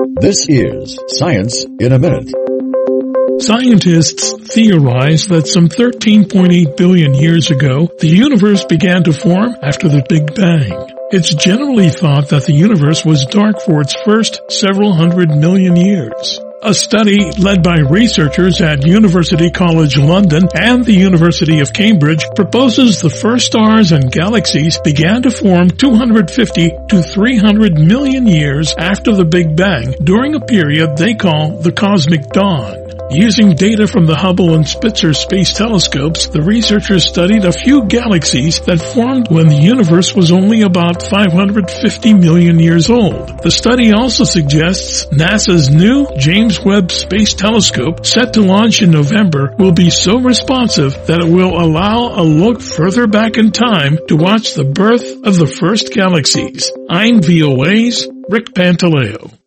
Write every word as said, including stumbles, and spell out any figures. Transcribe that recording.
This is Science in a Minute. Scientists theorize that some thirteen point eight billion years ago, the universe began to form after the Big Bang. It's generally thought that the universe was dark for its first several hundred million years. A study led by researchers at University College London and the University of Cambridge proposes the first stars and galaxies began to form two hundred fifty to three hundred million years after the Big Bang during a period they call the Cosmic Dawn. Using data from the Hubble and Spitzer space telescopes, the researchers studied a few galaxies that formed when the universe was only about five hundred fifty million years old. The study also suggests NASA's new James Webb Space Telescope, set to launch in November, will be so responsive that it will allow a look further back in time to watch the birth of the first galaxies. I'm V O A's Rick Pantaleo.